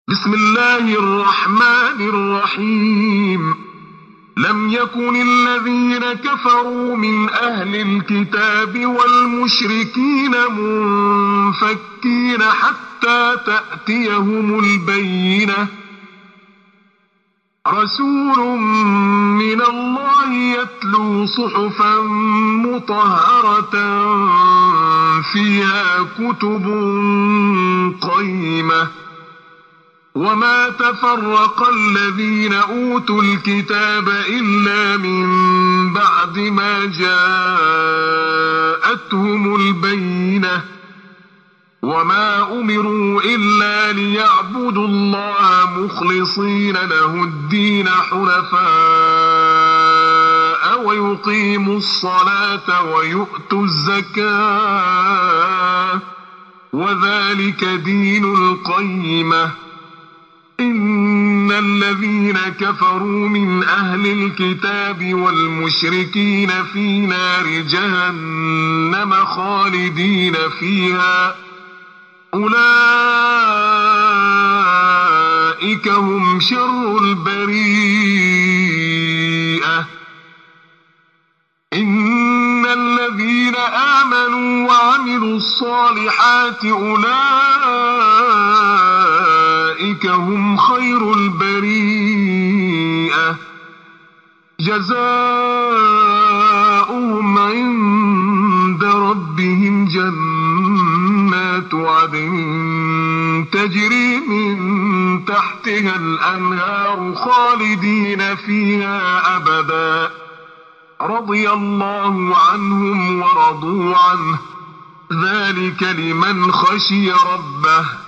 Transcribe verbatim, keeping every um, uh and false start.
بسم الله الرحمن الرحيم لم يكن الذين كفروا من أهل الكتاب والمشركين منفكين حتى تأتيهم البينة رسول من الله يتلو صحفا مطهرة فيها كتب قيمة وما تفرق الذين أوتوا الكتاب إلا من بعد ما جاءتهم البينة وما أمروا إلا ليعبدوا الله مخلصين له الدين حنفاء ويقيموا الصلاة ويؤتوا الزكاة وذلك دين القيمة إن الذين كفروا من أهل الكتاب والمشركين في نار جهنم خالدين فيها أولئك هم شر البريئة إن الذين آمنوا وعملوا الصالحات أولئك هم خير البريئة جزاؤهم عند ربهم جنات عدن تجري من تحتها الأنهار خالدين فيها أبدا رضي الله عنهم ورضوا عنه ذلك لمن خشي ربه